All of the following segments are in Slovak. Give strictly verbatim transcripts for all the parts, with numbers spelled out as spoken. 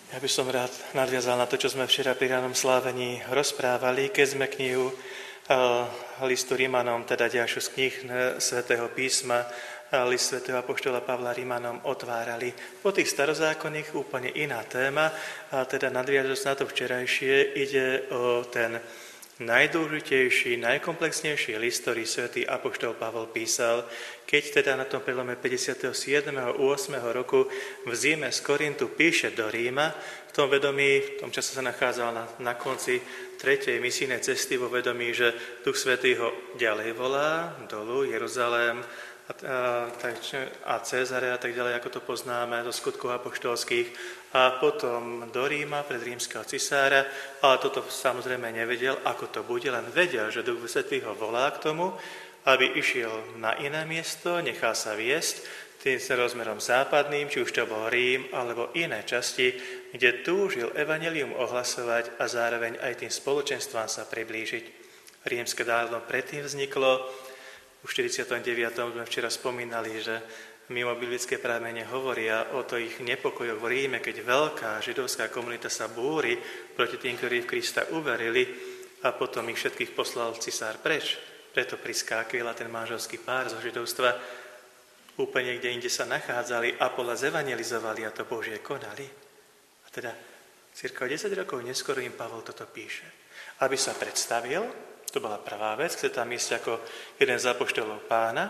Ja by som rád nadviazal na to, čo sme včera pri ránom slávení rozprávali, keď sme knihu listu Rímanom, teda ďalšiu z kníh svätého písma, list svätého apoštola Pavla Rímanom otvárali. Po tých starozákonných úplne iná téma, a teda nadviazať na to včerajšie, ide o ten najdôležitejší, najkomplexnejší list, ktorý svätý apoštol Pavol písal, keď teda na tom prelome päťdesiateho siedmeho a ôsmeho roku v zime z Korintu píše do Ríma, v tom vedomí, v tom čase sa nachádzal na, na konci tretej misijnej cesty, vo vedomí, že Duch Svätý ho ďalej volá, dolu, Jeruzalém, a, a, a Cézare a tak ďalej, ako to poznáme zo skutkov apoštolských, a potom do Ríma pred rímskeho cisára, ale toto samozrejme nevedel, ako to bude, len vedel, že Duch Svätý ho volá k tomu, aby išiel na iné miesto, nechal sa viesť tým rozmerom západným, či už to bol Rím, alebo iné časti, kde túžil evanjelium ohlasovať a zároveň aj tým spoločenstvám sa priblížiť. Rímske dávno predtým vzniklo. V štyridsiatom deviatom sme včera spomínali, že mimo biblické pramene hovoria o tých nepokojoch v Ríme, keď veľká židovská komunita sa búri proti tým, ktorí v Krista uverili, a potom ich všetkých poslal cisár preč. Preto priskákvila ten manželský pár zo židovstva úplne kde inde sa nachádzali a Apola zevangelizovali a to Božie konali. A teda cirka desať rokov neskôr im Pavol toto píše. Aby sa predstavil, to bola prvá vec, chce tam ísť ako jeden z apoštolov Pána,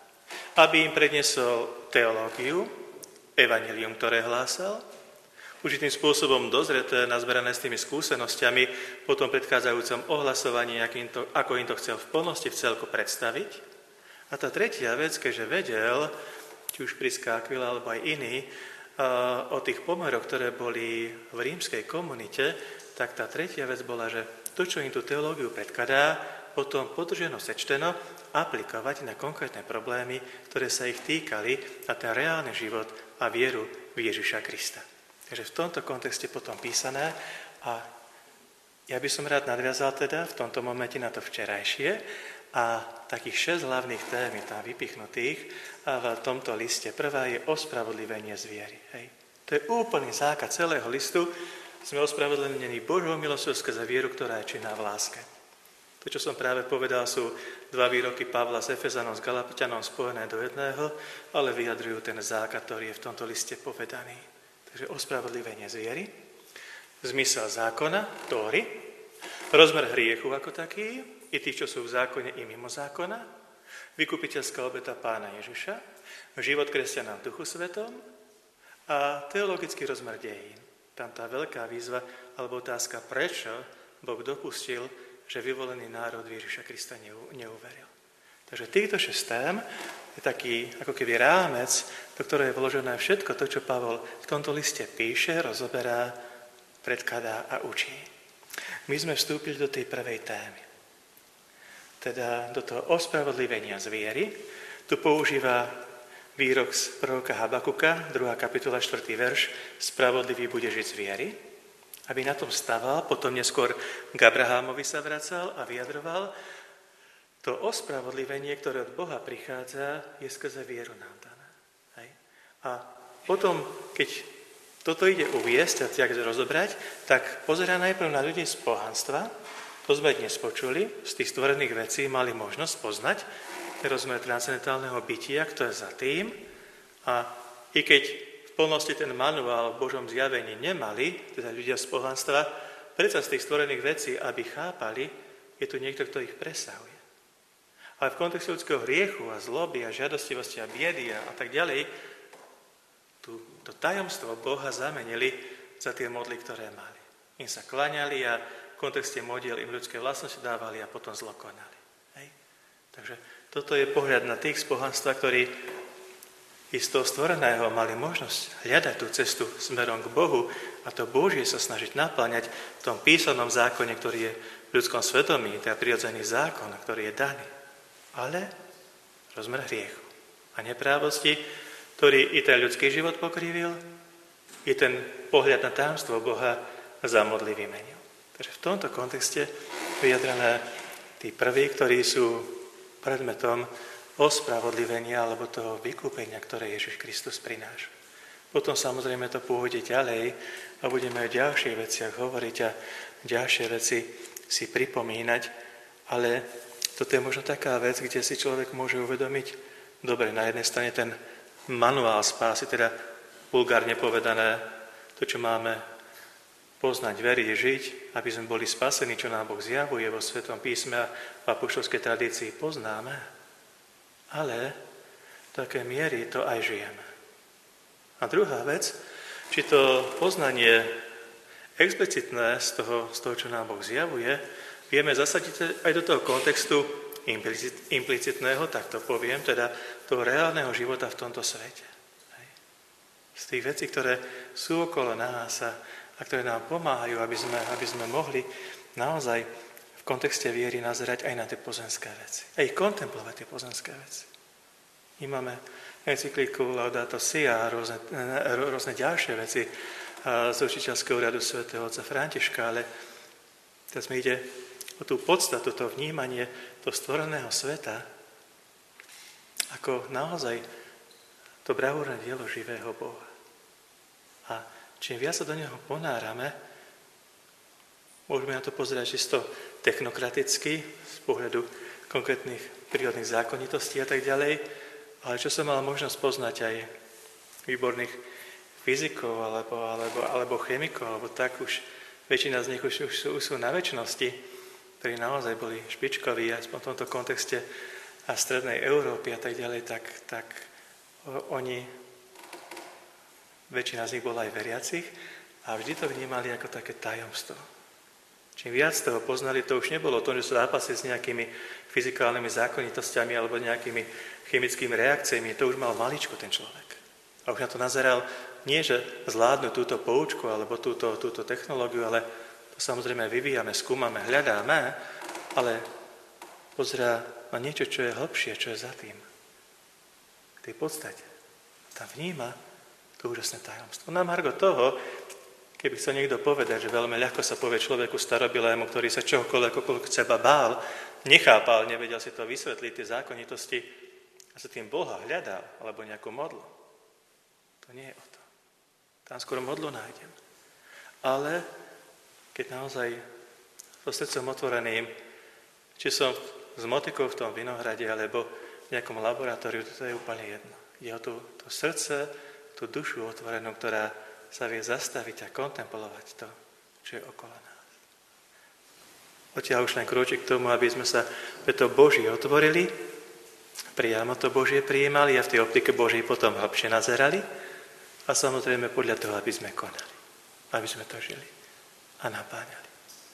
aby im predniesol teológiu, evanjelium, ktoré hlásal, určitým spôsobom dozreté, nazberané s tými skúsenosťami, po tom predchádzajúcom ohlasovaní, to, ako im to chcel v plnosti v celku predstaviť. A tá tretia vec, keďže vedel, či už Priska Aquila alebo aj iní, o tých pomeroch, ktoré boli v rímskej komunite, tak tá tretia vec bola, že to, čo im tú teológiu predkladá, potom podrženo sečteno aplikovať na konkrétne problémy, ktoré sa ich týkali, na ten reálny život a vieru v Ježiša Krista. Takže v tomto kontexte potom písané, a ja by som rád nadviazal teda v tomto momente na to včerajšie, a takých šesť hlavných tém je tam vypichnutých a v tomto liste. Prvá je ospravodlivenie z viery. Hej. To je úplný základ celého listu. Sme ospravedlnení Božou milosťou skrze vieru, ktorá je činná v láske. To, čo som práve povedal, sú dva výroky Pavla s Efezanom, s Galatianom spojené do jedného, ale vyjadrujú ten základ, ktorý je v tomto liste povedaný. Takže ospravedlivenie z viery, zmysel zákona, Tóry, rozmer hriechu ako taký, i tých, čo sú v zákone, i mimo zákona, vykupiteľská obeta Pána Ježiša, život kresťana v Duchu Svetom a teologický rozmer dejín. Tam tá veľká výzva alebo otázka, prečo Boh dopustil, že vyvolený národ Ježiša Krista neuveril. Takže týchto šesť tém je taký ako keby rámec, do ktorého je vložené všetko to, čo Pavol v tomto liste píše, rozoberá, predkladá a učí. My sme vstúpili do tej prvej témy. Teda do toho ospravodlivenia z viery. Tu používa výrok z proroka Habakuka, druhá kapitola, štvrtý verš, spravodlivý bude žiť z viery, aby na tom stával, potom neskôr k Abrahámovi sa vracal a vyjadroval, to ospravodlivenie, ktoré od Boha prichádza, je skrze vieru nám dané. Hej. A potom, keď toto ide uviesť a tak rozobrať, tak pozerá najprv na ľudí z pohanstva. To sme dnes počuli, z tých stvorených vecí mali možnosť poznať rozmer transcendentálneho bytia, kto je za tým. A i keď v plnosti ten manuál v Božom zjavení nemali, teda ľudia z pohanstva, predsa z tých stvorených vecí, aby chápali, je tu niekto, kto ich presahuje. Ale v kontexte ľudského hriechu a zloby a žiadostivosti a biedy a tak ďalej, tu, to tajomstvo Boha zamenili za tie modly, ktoré mali. Im sa klaňali a v kontexte modiel im ľudské vlastnosti dávali a potom zlo konali. Hej. Takže toto je pohľad na tých z pohanstva, ktorí z toho stvoreného mali možnosť hľadať tú cestu smerom k Bohu a to Božie sa snažiť naplňať v tom písanom zákone, ktorý je v ľudskom svedomí, teda prirodzený zákon, ktorý je daný. Ale rozmer hriechu a neprávosti, ktorý i ten ľudský život pokrivil, i ten pohľad na tajomstvo Boha za modly vymenil. Takže v tomto kontexte vyjadrené tí prví, ktorí sú predmetom ospravodlivenia alebo toho vykúpenia, ktoré Ježiš Kristus prináša. Potom samozrejme to pôjde ďalej a budeme aj o ďalších veciach hovoriť a ďalšie veci si pripomínať, ale toto je možno taká vec, kde si človek môže uvedomiť, dobre, na jednej strane ten manuál spásy, teda vulgárne povedané, to, čo máme poznať, veriť, žiť, aby sme boli spasení, čo nám Boh zjavuje vo Svetom písme a v apoštolskej tradícii poznáme, ale do takej miery to aj žijeme. A druhá vec, či to poznanie explicitné z toho, z toho, čo nám Boh zjavuje, vieme zasadiť aj do toho kontextu implicitného, tak to poviem, teda toho reálneho života v tomto svete. Hej. Z tých vecí, ktoré sú okolo nás a, a ktoré nám pomáhajú, aby sme, aby sme mohli naozaj v kontexte viery nazerať aj na tie pozemské veci. Aj kontemplovať tie pozemské veci. My máme encykliku Laudato Si a rôzne, rôzne ďalšie veci z učiteľského radu svätého otca Františka, ale teraz mi ide o tú podstatu, to vnímanie toho stvoreného sveta ako naozaj to bravúrne dielo živého Boha. A čím viac sa do neho ponárame, môžeme na to pozerať čisto technokraticky, z pohľadu konkrétnych prírodných zákonitostí a tak ďalej, ale čo som mal možnosť poznať aj výborných fyzikov alebo, alebo, alebo chemikov, alebo tak už väčšina z nich už, už, sú, už sú na večnosti, ktorí naozaj boli špičkoví, aspoň v tomto kontexte a strednej Európy a tak ďalej, tak, tak oni, väčšina z nich bola aj veriacich a vždy to vnímali ako také tajomstvo. Čím viac toho poznali, to už nebolo to, že sa zápasili s nejakými fyzikálnymi zákonitosťami alebo nejakými chemickými reakciami, to už mal maličko ten človek. A už na to nazeral nie, že zvládnu túto poučku alebo túto, túto technológiu, ale to samozrejme vyvíjame, skúmame, hľadáme, ale pozerá na niečo, čo je hlbšie, čo je za tým. V tej podstate. Tam vníma to úžasné tajomstvo. Na margo toho, keby chcel niekto povedať, že veľmi ľahko sa povie človeku starobilému, ktorý sa čohokoľvek okolo seba bál, nechápal, nevedel si to vysvetliť, tie zákonitosti, a sa tým Boha hľadal, alebo nejakú modlu. To nie je o to. Tam skoro modlu nájdem. Ale keď naozaj so srdcom otvoreným, či som s motikou v tom vinohrade, alebo v nejakom laboratóriu, to je úplne jedno. Je o to, to srdce, tú dušu otvorenú, ktorá sa vie zastaviť a kontemplovať to, čo je okolo nás. Odtiaľ už len krôčik k tomu, aby sme sa pre to Boží otvorili, priamo to Božie prijímali a v tej optike Boží potom hlbšie nazerali a samozrejme podľa toho, aby sme konali, aby sme to žili a napáňali.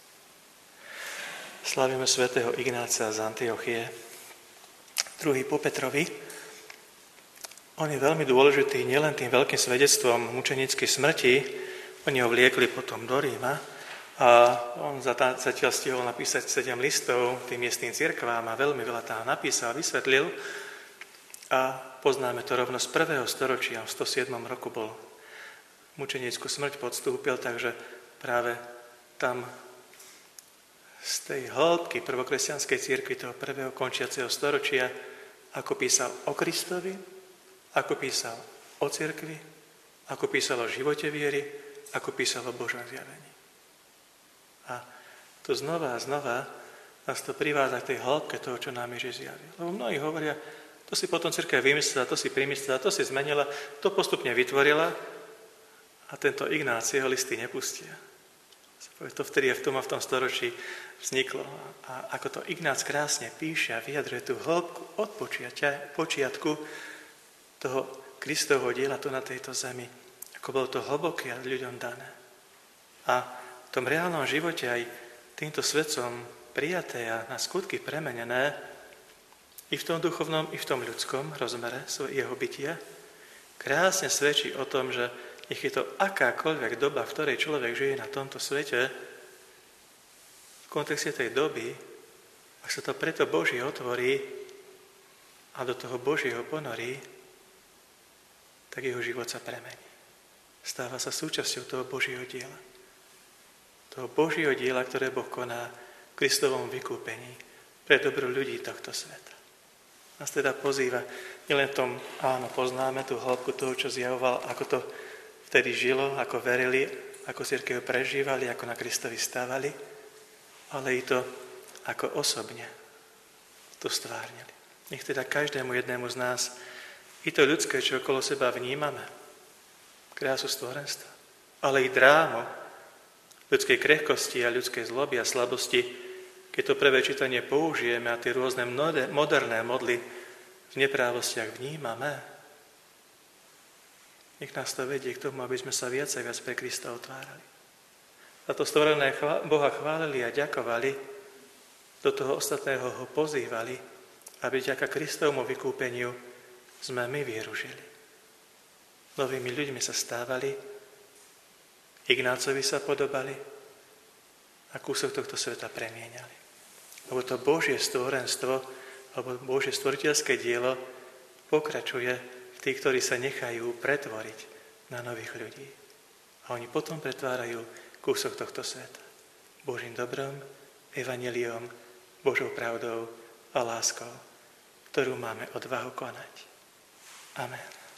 Slavíme svätého Ignáca z Antiochie, druhý po Petrovi. On je veľmi dôležitý nielen tým veľkým svedectvom mučenickej smrti, oni ho vliekli potom do Ríma a on zatiaľ stihol napísať sedem listov tým miestnym cirkvám a veľmi veľa tam napísal, vysvetlil a poznáme to rovno z prvého storočia, v stosiedmom roku bol mučenickú smrť podstúpil, takže práve tam z tej hĺbky prvokresťanskej cirkvi toho prvého končiaceho storočia, ako písal o Kristovi, ako písal o cirkvi, ako písal o živote viery, ako písal o Božom zjavení. A to znova a znova nás to privádza k tej hĺbke toho, čo nám Ježiš zjavil. Lebo mnohí hovoria, to si potom cirkev vymyslela, to si primyslela, to si zmenila, to postupne vytvorila a tento Ignác jeho listy nepustia. To vtedy v tom a v tom storočí vzniklo. A ako to Ignác krásne píše a vyjadruje tú hĺbku od počiatku toho Kristovho diela tu na tejto zemi, ako bolo to hlboké a ľuďom dané. A v tom reálnom živote aj týmto svetcom prijaté a na skutky premenené i v tom duchovnom, i v tom ľudskom rozmere jeho bytia, krásne svedčí o tom, že nech je to akákoľvek doba, v ktorej človek žije na tomto svete, v kontexte tej doby, ak sa to preto Boží otvorí a do toho Božieho ponorí, tak jeho život sa premení. Stáva sa súčasťou toho Božieho diela. Toho Božieho diela, ktoré Boh koná v Kristovom vykúpení pre dobro ľudí tohto sveta. Nás teda pozýva, nielen v tom, áno, poznáme tú hĺbku toho, čo zjavoval, ako to vtedy žilo, ako verili, ako cirkev prežívali, ako na Kristovi stávali, ale i to, ako osobne to stvárnili. Nech teda každému jednému z nás i to ľudské, čo okolo seba vnímame, krásu stvorenstva, ale i drámu ľudskej krehkosti a ľudskej zloby a slabosti, keď to prvé čítanie použijeme a tie rôzne moderné modly v neprávostiach vnímame, nech nás to vedie k tomu, aby sme sa viac a viac pre Krista otvárali. A to stvorené Boha chválili a ďakovali, do toho ostatného ho pozývali, aby vďaka Kristovmu vykúpeniu sme my vyružili. Novými ľuďmi sa stávali, Ignácovi sa podobali a kúsok tohto sveta premieniali. Lebo to Božie stvorenstvo, alebo Božie stvoriteľské dielo pokračuje v tých, ktorí sa nechajú pretvoriť na nových ľudí. A oni potom pretvárajú kúsok tohto sveta. Božím dobrom, evanjeliom, Božou pravdou a láskou, ktorú máme odvahu konať. Amen.